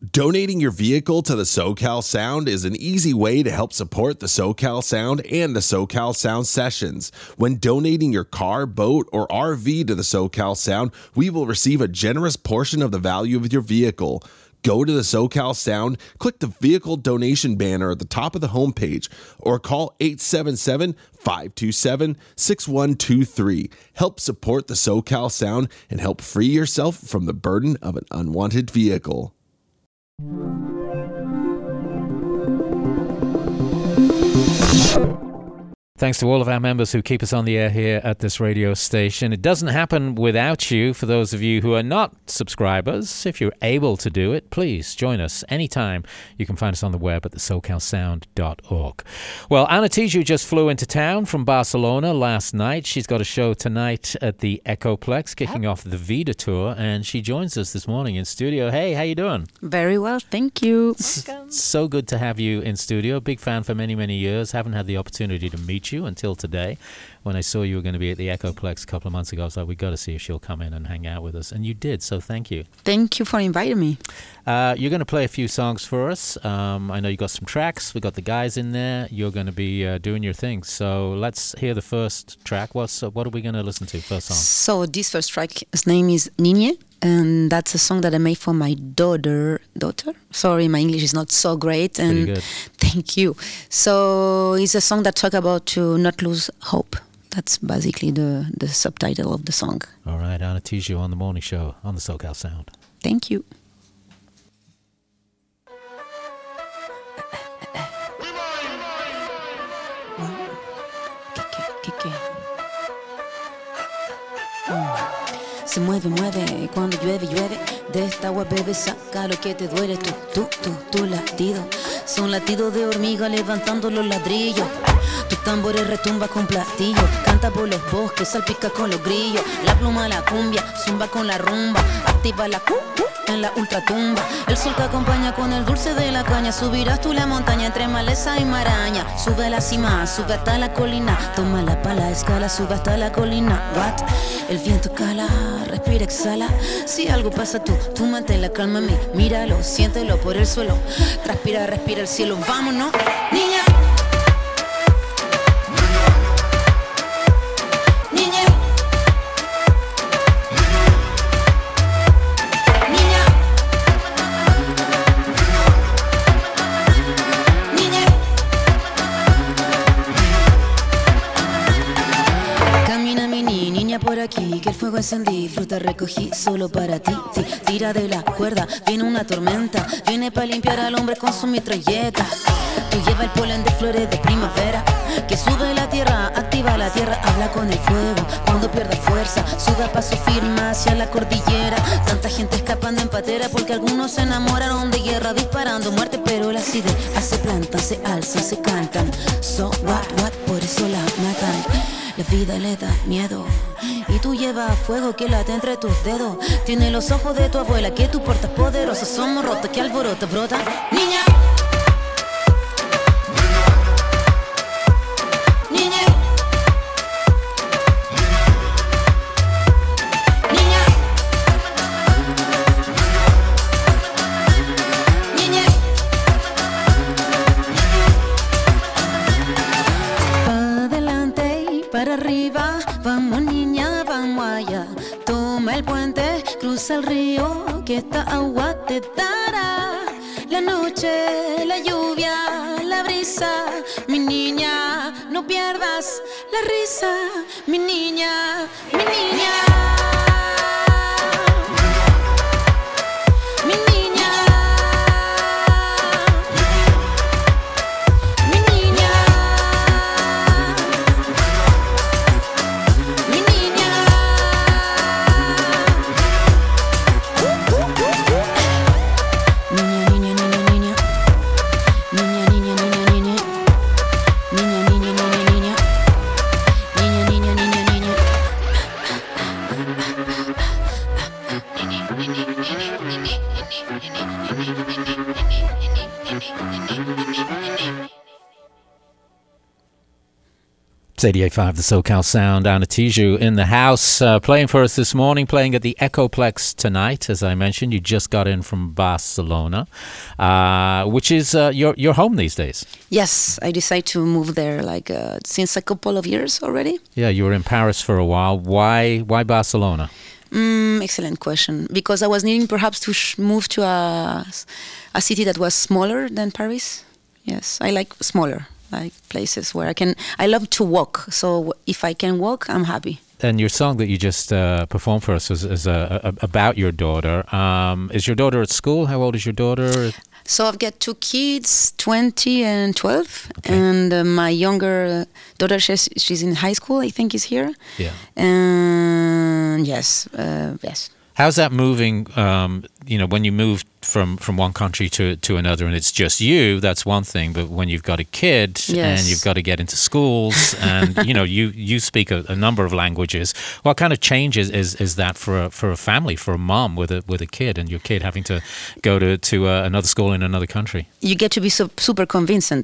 Donating your vehicle to the SoCal Sound is an easy way to help support the SoCal Sound and the SoCal Sound sessions. When donating your car, boat, or RV to the SoCal Sound, we will receive a generous portion of the value of your vehicle. Go to the SoCal Sound, click the vehicle donation banner at the top of the homepage, or call 877-527-6123. Help support the SoCal Sound and help free yourself from the burden of an unwanted vehicle. Thanks to all of our members who keep us on the air here at this radio station. It doesn't happen without you. For those of you who are not subscribers, if you're able to do it, please join us anytime. You can find us on the web at thesocalsound.org. Well, Ana Tijoux just flew into town from Barcelona last night. She's got a show tonight at the Echoplex, kicking off the Vida Tour, and she joins us this morning in studio. Hey, how you doing? Very well, thank you. So good to have you in studio. Big fan for many, many years. Haven't had the opportunity to meet you until today. When I saw you were going to be at the Echoplex a couple of months ago, I was like, we got to see if she'll come in and hang out with us. And you did, so thank you. Thank you for inviting me. You're going to play a few songs for us. I know you got some tracks. We got the guys in there. You're going to be doing your thing. So let's hear the first track. What are we going to listen to? First song. So this first track's name is Niñe, and that's a song that I made for my daughter. Sorry, my English is not so great. And pretty good. Thank you. So it's a song that talks about to not lose hope. That's basically the subtitle of the song. All right, Ana Tijoux on the morning show on the SoCal Sound. Thank you. ¿Qué? Se mueve, cuando llueve, de esta agua bebe, saca lo que te duele, tu latido, son latidos de hormiga levantando los ladrillos, tus tambores retumba con platillo, canta por los bosques, salpica con los grillos, la pluma la cumbia, zumba con la rumba, activa la en la ultratumba, el sol te acompaña con el dulce de la caña, subirás tú la montaña entre maleza y maraña, sube a la cima, sube hasta la colina, toma la pala, escala, sube hasta la colina, what? El viento cala, respira, exhala, si algo pasa tú mantén la calma en mí, míralo, siéntelo por el suelo, transpira, respira el cielo, vámonos, niña. Por aquí, que el fuego encendí, fruta recogí solo para ti. Tira de la cuerda, viene una tormenta, viene para limpiar al hombre con su metralleta. Tú lleva el polen de flores de primavera, que sube la tierra, activa la tierra, habla con el fuego. Cuando pierda fuerza, sube a paso firme hacia la cordillera. Tanta gente escapando en patera porque algunos se enamoraron de guerra, disparando muerte, pero las ideas se plantan, se alzan, se cantan. So what, por eso la matan. La vida le da miedo y tú llevas fuego que late entre tus dedos. Tiene los ojos de tu abuela que tú portas poderosa. Somos rotos que alborota, brota. Niña. El río que esta agua te dará, la noche, la lluvia, la brisa, mi niña, no pierdas la risa, mi niña, mi niña. 88.5 The SoCal Sound. Ana Tijoux in the house, playing for us this morning, playing at the Echoplex tonight. As I mentioned, you just got in from Barcelona, which is your home these days. Yes, I decided to move there since a couple of years already. Yeah, you were in Paris for a while. Why Barcelona? Excellent question. Because I was needing perhaps to move to a city that was smaller than Paris. Yes, I like smaller. Like places where I love to walk. So if I can walk, I'm happy. And your song that you just performed for us is about your daughter. Is your daughter at school? How old is your daughter? So I've got 2 kids, 20 and 12. Okay. And my younger daughter, she's in high school, I think is here. Yeah. And yes. How's that moving, when you move from one country to another and it's just you, that's one thing. But when you've got a kid and you've got to get into schools and, you speak a number of languages, what kind of change is that for a family, for a mom with a kid and your kid having to go to another school in another country? You get to be super convincing.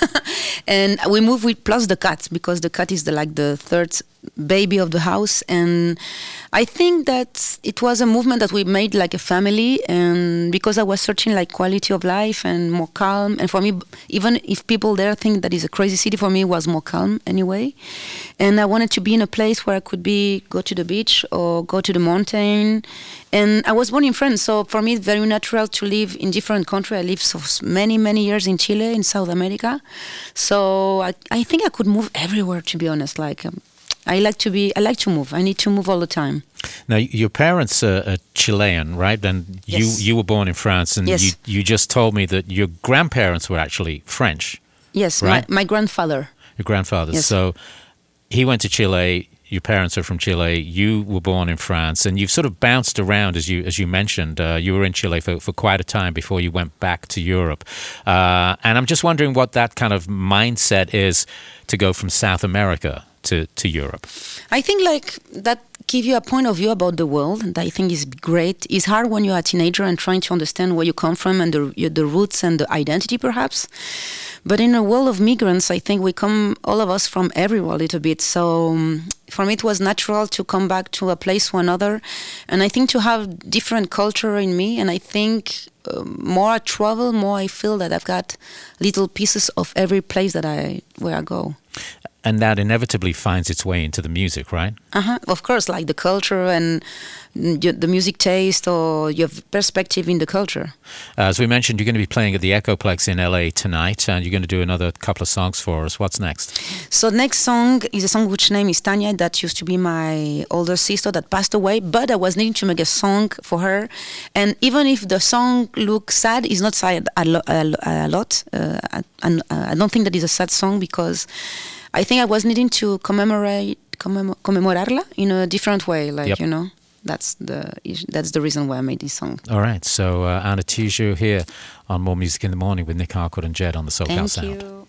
And we move with plus the cat because the cat is the third baby of the house, and I think that it was a movement that we made like a family, and because I was searching like quality of life and more calm, and for me, even if people there think that it's a crazy city, for me it was more calm anyway, and I wanted to be in a place where I could go to the beach or go to the mountain, and I was born in France, so for me it's very natural to live in different countries. I lived for many years in Chile, in South America, so I think I could move everywhere, to be honest. I like to move. I need to move all the time. Now, your parents are Chilean, right? And yes. you were born in France, and yes. you just told me that your grandparents were actually French. Yes, right? my grandfather. Your grandfather. Yes. So he went to Chile. Your parents are from Chile. You were born in France, and you've sort of bounced around, as you mentioned. You were in Chile for quite a time before you went back to Europe. And I'm just wondering what that kind of mindset is to go from South America to Europe. I think that give you a point of view about the world, and I think is great. It's hard when you're a teenager and trying to understand where you come from and the roots and the identity perhaps. But in a world of migrants, I think we come, all of us, from everywhere a little bit. So for me, it was natural to come back to a place or another. And I think to have different culture in me, and I think more I travel, more I feel that I've got little pieces of every place where I go. And that inevitably finds its way into the music, right? Of course, like the culture and the music taste or your perspective in the culture. As we mentioned, you're going to be playing at the Echoplex in LA tonight, and you're going to do another couple of songs for us. What's next? So next song is a song which name is Tanya. That used to be my older sister that passed away, but I was needing to make a song for her. And even if the song looks sad, it's not sad a lot. I don't think that is a sad song because I think I was needing to commemorarla in a different way, yep. That's the reason why I made this song. All right, so Ana Tijoux here on More Music in the Morning with Nick Harcourt and Jed on the SoCal Sound. Thank you.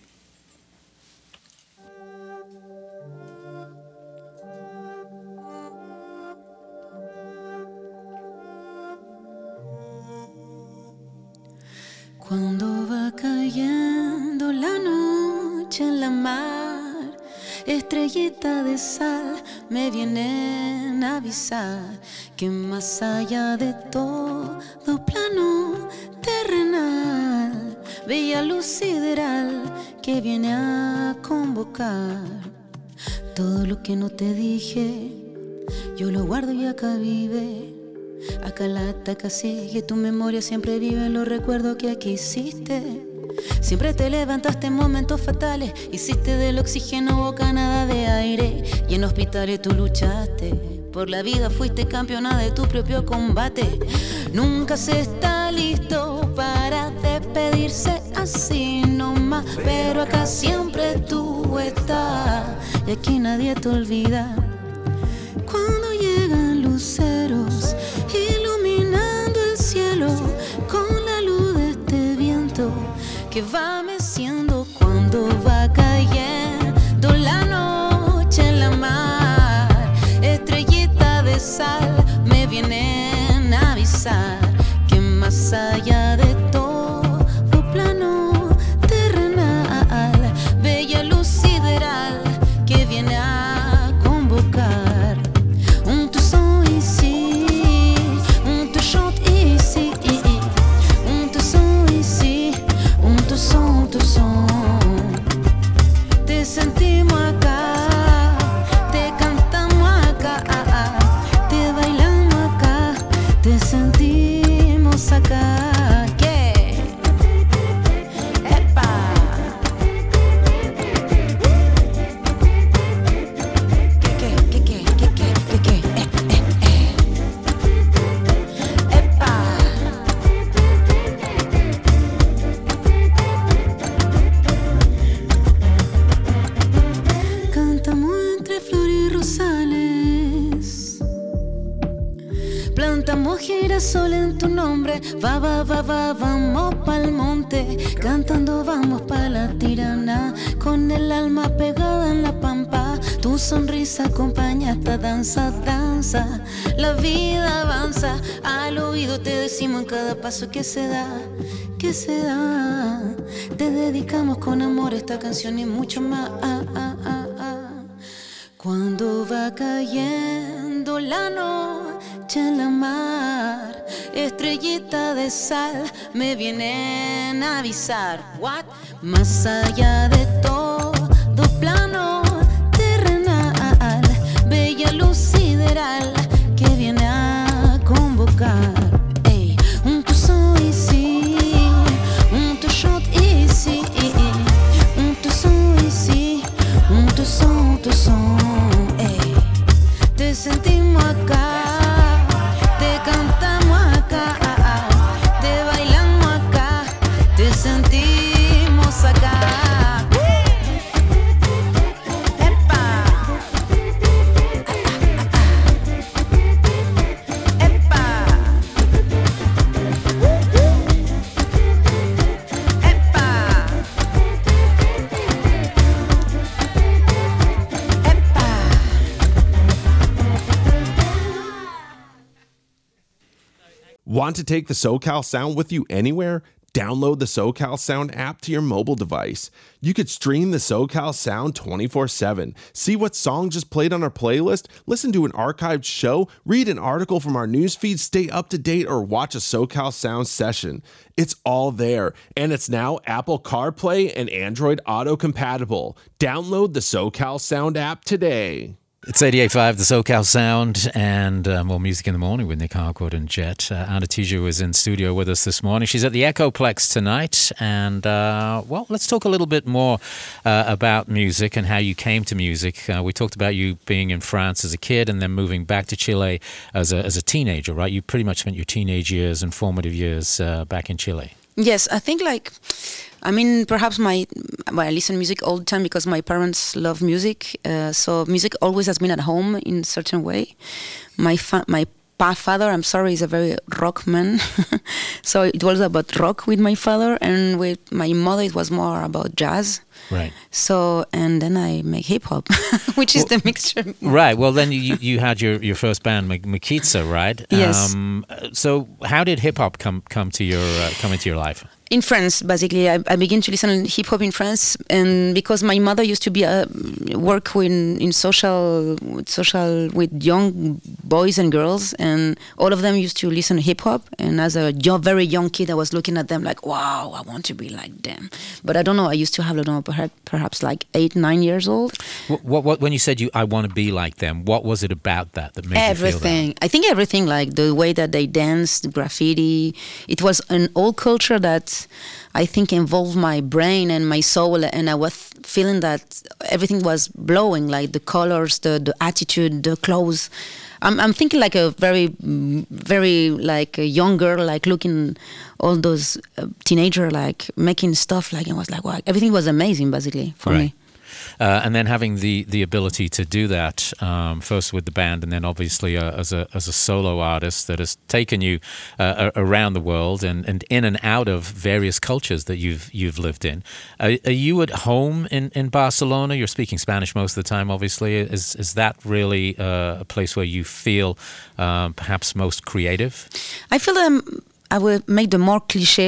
Cuando va cayendo la noche en la mar, estrellita de sal me vienen a avisar que más allá de todo plano terrenal, bella luz sideral que viene a convocar. Todo lo que no te dije, yo lo guardo y acá vive. Acá la taca sigue, tu memoria siempre vive en los recuerdos que aquí hiciste. Siempre te levantaste en momentos fatales, hiciste del oxígeno bocanada de aire. Y en hospitales tú luchaste, por la vida fuiste campeona de tu propio combate. Nunca se está listo para despedirse así nomás, pero acá siempre tú estás y aquí nadie te olvida. Cuando llegan luceros iluminando el cielo con la luz de este viento que va meciendo, cuando va cayendo la noche en la mar, estrellita de sal me vienen a avisar que más allá de todo plano terrenal, bella luz sideral que viene monte, vamos pa'l monte, cantando vamos pa' la tirana, con el alma pegada en la pampa, tu sonrisa acompaña esta danza, danza, la vida avanza, al oído te decimos en cada paso que se da, te dedicamos con amor esta canción y mucho más. Cuando va cayendo la noche en la mar, estrellita de sal me vienen a avisar. What? Más allá de todo plano terrenal, bella luz sideral que viene a convocar. Ey, un tuzo ici, un tushot ici, un tuzo ici, un tuzo. Te sentimos acá, te cantamos acá, te bailamos acá, te sentimos acá. ¡Epa! ¡Epa! Want to take the SoCal Sound with you anywhere? Download the SoCal Sound app to your mobile device. You could stream the SoCal Sound 24/7, see what song just played on our playlist, listen to an archived show, read an article from our newsfeed, stay up to date, or watch a SoCal Sound session. It's all there, and it's now Apple CarPlay and Android Auto compatible. Download the SoCal Sound app today. It's 88.5, the SoCal Sound, and more music in the morning with Nick Harcourt and Jet. Ana Tijoux was in studio with us this morning. She's at the Echoplex tonight, and, well, let's talk a little bit more about music and how you came to music. We talked about you being in France as a kid and then moving back to Chile as a teenager, right? You pretty much spent your teenage years and formative years back in Chile. Yes, I think perhaps I listen to music all the time because my parents love music. So music always has been at home in a certain way. My father, I'm sorry, is a very rock man. So it was about rock with my father, and with my mother it was more about jazz. Right. So, and then I make hip hop, which is the mixture. Right. Well, then you had your first band, Makitsa, right? Yes. So how did hip hop come into your life? In France, basically, I began to listen to hip hop in France, and because my mother used to be work in social with young boys and girls, and all of them used to listen to hip hop. And as a very young kid, I was looking at them like, wow, I want to be like them. But I don't know. I used to have, perhaps like 8-9 years old. What when you said I want to be like them? What was it about that made you feel that? I think everything, like the way that they danced, the graffiti. It was an old culture that I think involved my brain and my soul, and I was feeling that everything was blowing, like the colors, the attitude, the clothes. I'm thinking like a very, very like a young girl, like looking all those teenager like making stuff, like, it was like, wow, everything was amazing basically for me. And then having the ability to do that, first with the band, and then obviously as a solo artist that has taken you around the world and in and out of various cultures that you've lived in. Are you at home in Barcelona? You're speaking Spanish most of the time, obviously. Is that really a place where you feel perhaps most creative? I feel I will make the more cliche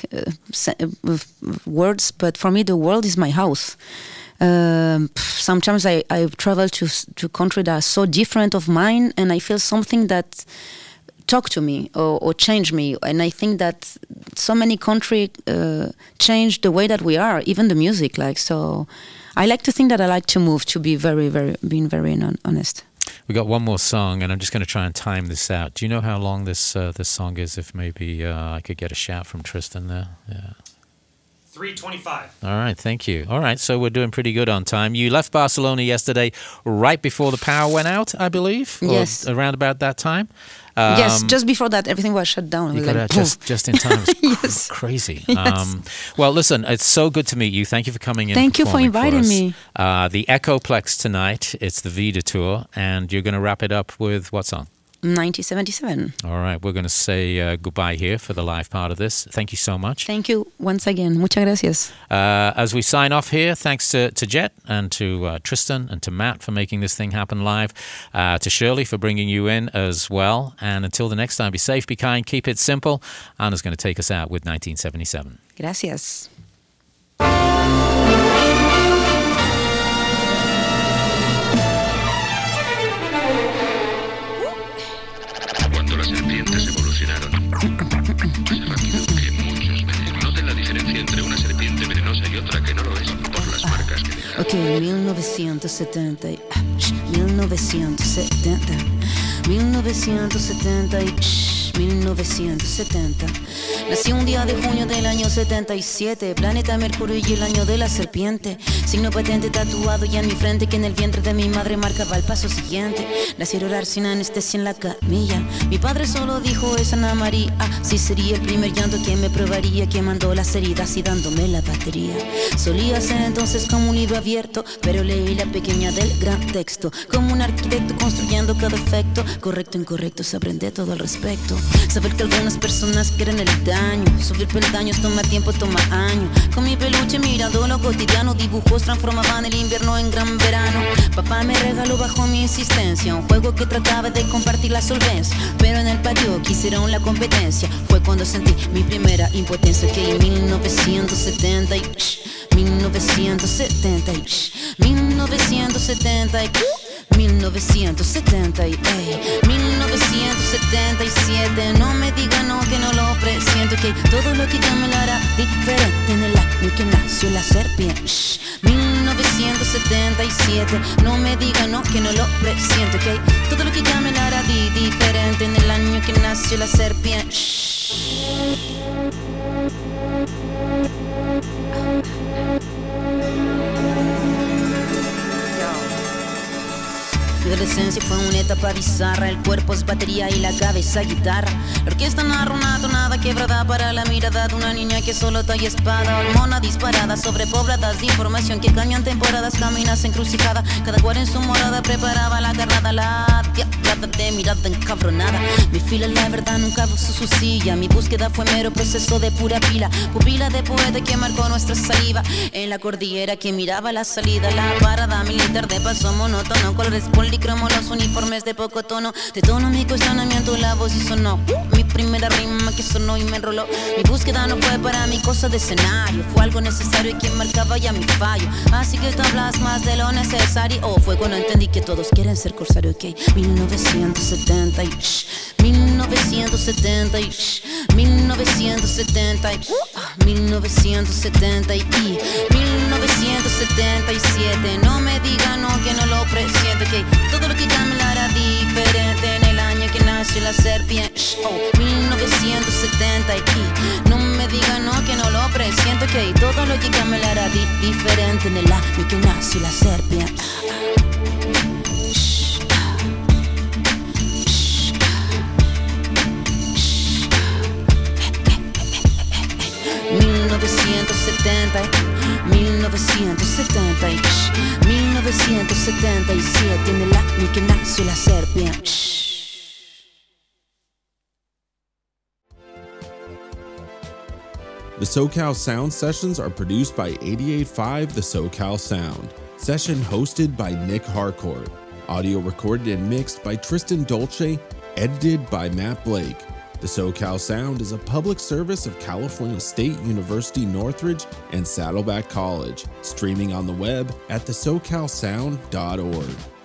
words, but for me the world is my house. Sometimes I travel to countries that are so different of mine, and I feel something that talk to me or change me. And I think that so many countries change the way that we are, even the music. So I like to think that I like to move, to be being very honest. We got one more song, and I'm just going to try and time this out. Do you know how long this song is? If maybe I could get a shout from Tristan there. Yeah. 3:25. All right, thank you. All right, so we're doing pretty good on time. You left Barcelona yesterday right before the power went out, I believe? Yes. Or around about that time? Yes, just before that, everything was shut down. You got out just in time. Yes. Crazy. Yes. Well, listen, it's so good to meet you. Thank you for coming in. Thank you for inviting me. The Echoplex tonight, it's the Vida Tour, and you're going to wrap it up with what song? 1977. All right, we're going to say goodbye here for the live part of this. Thank you so much. Thank you once again. Muchas gracias. As we sign off here, thanks to Jet and to Tristan and to Matt for making this thing happen live, to Shirley for bringing you in as well. And until the next time, be safe, be kind, keep it simple. Anna's going to take us out with 1977. Gracias. Cuando las serpientes evolucionaron más rápido que muchos venenos. Noten la diferencia entre una serpiente venenosa y otra que no lo es por las marcas que dejan. Ok, 1970, 1970, 1970. Nací un día de junio del año 77, planeta Mercurio y el año de la serpiente. Signo patente tatuado ya en mi frente que en el vientre de mi madre marcaba el paso siguiente. Nací a orar sin anestesia en la camilla. Mi padre solo dijo es Ana María. Sí sería el primer llanto que me probaría, quemando las heridas y dándome la batería. Solía ser entonces como un libro abierto, pero leí la pequeña del gran texto. Como un arquitecto construyendo cada efecto. Correcto, incorrecto, se aprende todo al respecto. Saber que algunas personas quieren el daño. Subir peldaños toma tiempo, toma años. Con mi peluche mirando lo cotidiano, dibujos transformaban el invierno en gran verano. Papá me regaló bajo mi insistencia un juego que trataba de compartir la solvencia, pero en el patio quisieron la competencia. Fue cuando sentí mi primera impotencia. Que en 1970 1970 1977. No me digan no, que no lo presiento. Que todo lo que llame lo hará diferente en el año que nació la serpiente. 1977. No me digan no, que no lo presiento. Que todo lo que llame lo hará diferente en el año que nació la serpiente. Mi adolescencia fue una etapa bizarra. El cuerpo es batería y la cabeza guitarra. La orquesta narra una tonada quebrada para la mirada de una niña que solo trae espada. Hormona disparada, sobrepobladas de información que cambian temporadas, caminas encrucijada. Cada cual en su morada preparaba la carnada. La diablada de mirada encabronada. Mi fila la verdad nunca usó su silla. Mi búsqueda fue mero proceso de pura pila. Pupila de poeta que marcó nuestra saliva. En la cordillera que miraba la salida. La parada militar de paso monótono. Colores policromos, los uniformes de poco tono. De tono mi cuestionamiento, la voz y sonó. Mi primera rima que sonó y me enroló. Mi búsqueda no fue para mi cosa de escenario. Fue algo necesario y que marcaba ya mi fallo. Así que tú hablas más de lo necesario. Fue cuando entendí que todos quieren ser corsarios. Ok, 1970 1970 1970 1970 y 1977. No me digan no, que no lo presiento. Que todo lo que llame la hará diferente en el año que nació la serpiente. 1970 y no me digan no, que no lo presiento. Que todo lo que llame la hará diferente en el año que nació la serpiente. 1977 en el año que nació la serpiente. The SoCal Sound Sessions are produced by 88.5 The SoCal Sound. Session hosted by Nick Harcourt. Audio recorded and mixed by Tristan Dolce. Edited by Matt Blake. The SoCal Sound is a public service of California State University Northridge and Saddleback College, streaming on the web at thesocalsound.org.